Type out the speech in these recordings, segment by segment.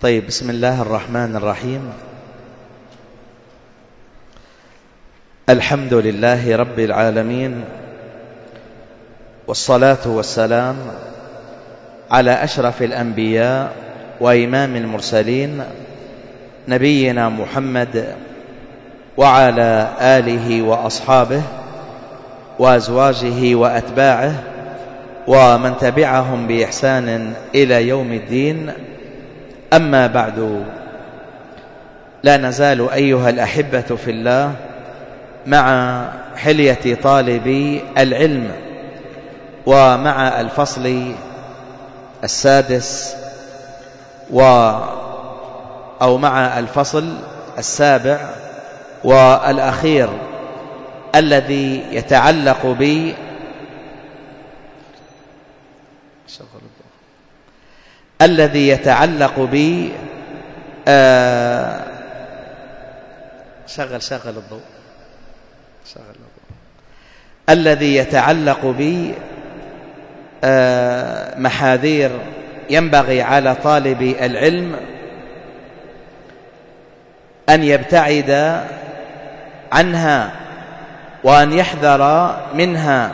طيب، بسم الله الرحمن الرحيم. الحمد لله رب العالمين، والصلاة والسلام على أشرف الأنبياء وإمام المرسلين نبينا محمد وعلى آله وأصحابه وأزواجه وأتباعه ومن تبعهم بإحسان إلى يوم الدين. أما بعد، لا نزال أيها الأحبة في الله مع حلية طالبي العلم، ومع الفصل السادس أو مع الفصل السابع والأخير الذي يتعلق الذي يتعلق بمحاذير ينبغي على طالب العلم أن يبتعد عنها وأن يحذر منها.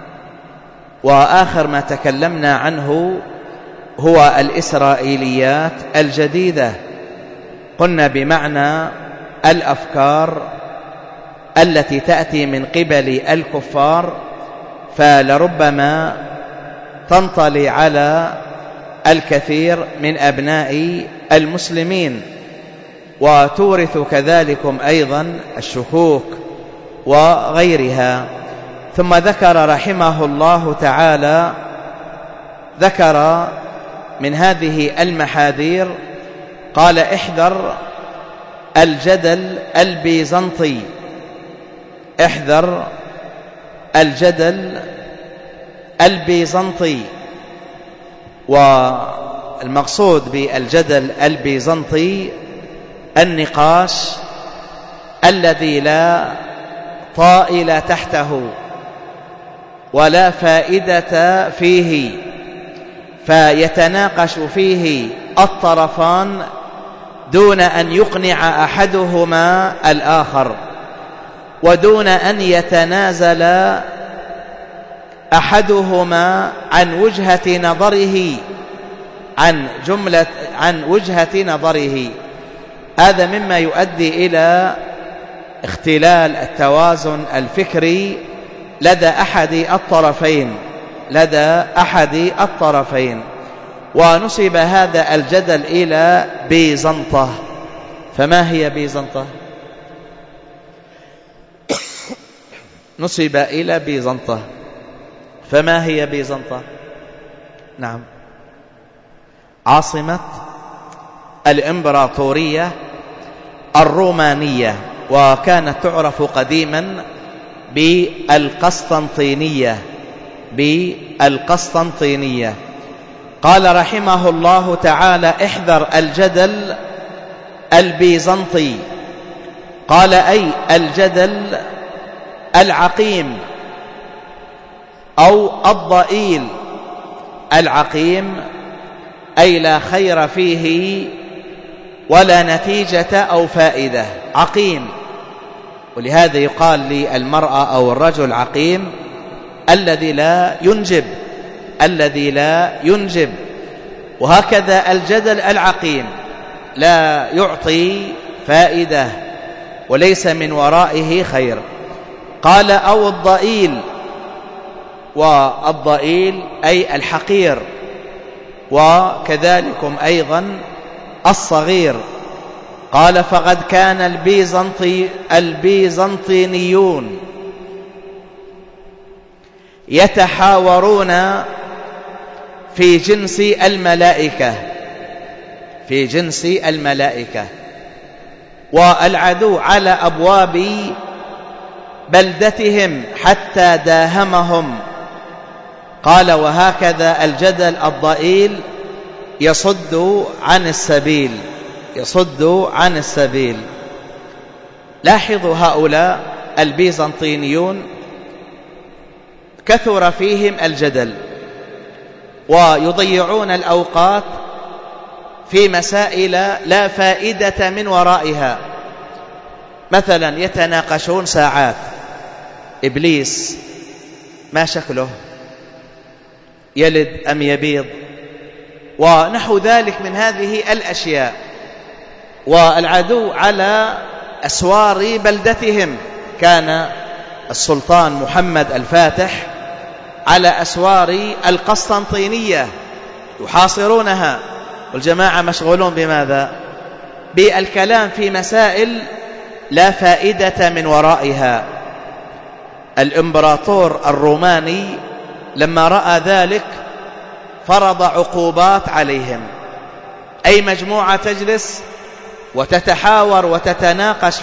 وآخر ما تكلمنا عنه هو الإسرائيليات الجديدة، قلنا بمعنى الأفكار التي تأتي من قبل الكفار، فلربما تنطلي على الكثير من أبناء المسلمين، وتورث كذلكم أيضا الشكوك وغيرها. ثم ذكر رحمه الله تعالى، ذكر من هذه المحاذير، قال: احذر الجدل البيزنطي. احذر الجدل البيزنطي. والمقصود بالجدل البيزنطي النقاش الذي لا طائل تحته ولا فائدة فيه، فيتناقش فيه الطرفان دون أن يقنع أحدهما الآخر، ودون أن يتنازل أحدهما عن وجهة نظره، هذا مما يؤدي إلى اختلال التوازن الفكري لدى أحد الطرفين. ونسب هذا الجدل إلى بيزنطة. فما هي بيزنطة؟ نسب إلى بيزنطة. فما هي بيزنطة؟ نعم، عاصمة الإمبراطورية الرومانية، وكانت تعرف قديما بالقسطنطينية. قال رحمه الله تعالى: احذر الجدل البيزنطي. قال: أي الجدل العقيم أو الضئيل. العقيم أي لا خير فيه ولا نتيجة أو فائدة. عقيم، ولهذا يقال للمرأة أو الرجل عقيم الذي لا ينجب. وهكذا الجدل العقيم لا يعطي فائدة وليس من ورائه خير. قال: أو الضئيل. والضئيل أي الحقير، وكذلكم أيضا الصغير. قال: فقد كان البيزنطينيون يتحاورون في جنس الملائكة، والعدو على أبواب بلدتهم حتى داهمهم. قال: وهكذا الجدل الضئيل يصد عن السبيل. لاحظوا هؤلاء البيزنطينيون كثر فيهم الجدل، ويضيعون الأوقات في مسائل لا فائدة من ورائها. مثلا يتناقشون ساعات، إبليس ما شكله، يلد أم يبيض، ونحو ذلك من هذه الأشياء. والعدو على أسوار بلدتهم، كان السلطان محمد الفاتح على أسوار القسطنطينية يحاصرونها، والجماعة مشغولون بماذا؟ بالكلام في مسائل لا فائدة من ورائها. الإمبراطور الروماني لما رأى ذلك فرض عقوبات عليهم، أي مجموعة تجلس وتتحاور وتتناقش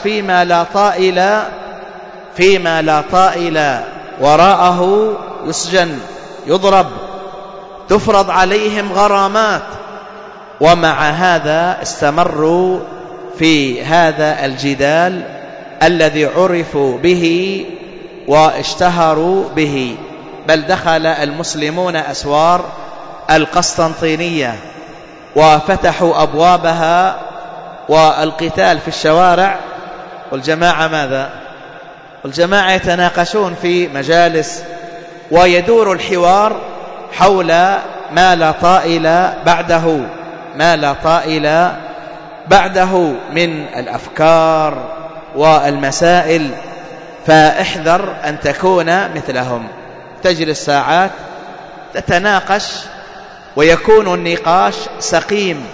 فيما لا طائل وراءه يسجن، يضرب، تفرض عليهم غرامات. ومع هذا استمروا في هذا الجدال الذي عرفوا به واشتهروا به، بل دخل المسلمون أسوار القسطنطينية وفتحوا أبوابها، والقتال في الشوارع، والجماعة ماذا؟ والجماعة يتناقشون في مجالس، ويدور الحوار حول ما لا طائل بعده من الأفكار والمسائل. فاحذر أن تكون مثلهم، تجلس ساعات تتناقش، ويكون النقاش سقيم،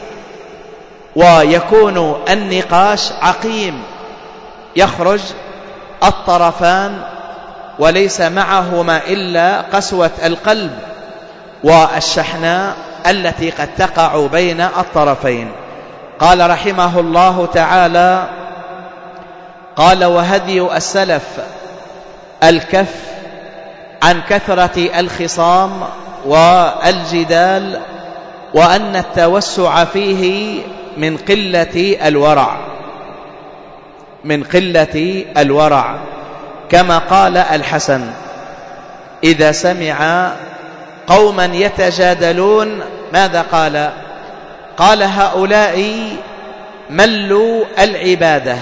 ويكون النقاش عقيم، يخرج الطرفان وليس معهما إلا قسوة القلب والشحناء التي قد تقع بين الطرفين. قال رحمه الله تعالى: قال: وهدي السلف الكف عن كثرة الخصام والجدال، وأن التوسع فيه من قلة الورع، كما قال الحسن: إذا سمع قوما يتجادلون ماذا قال؟ قال: هؤلاء ملوا العبادة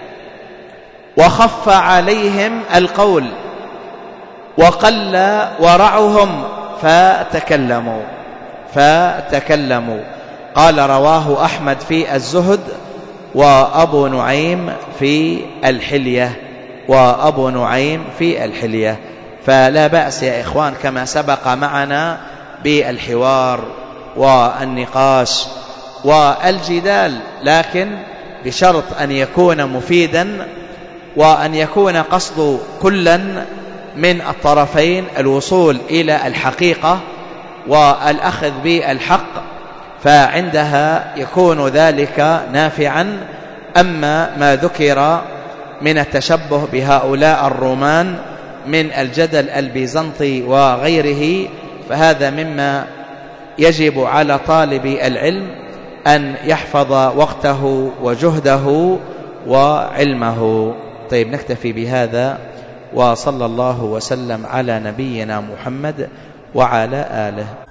وخف عليهم القول وقل ورعهم فتكلموا. قال: رواه أحمد في الزهد، وأبو نعيم في الحلية. فلا بأس يا إخوان كما سبق معنا بالحوار والنقاش والجدال، لكن بشرط أن يكون مفيدا، وأن يكون قصد كلا من الطرفين الوصول إلى الحقيقة والأخذ بالحق، فعندها يكون ذلك نافعا. أما ما ذكر من التشبه بهؤلاء الرومان من الجدل البيزنطي وغيره، فهذا مما يجب على طالب العلم أن يحفظ وقته وجهده وعلمه. طيب، نكتفي بهذا، وصلى الله وسلم على نبينا محمد وعلى آله.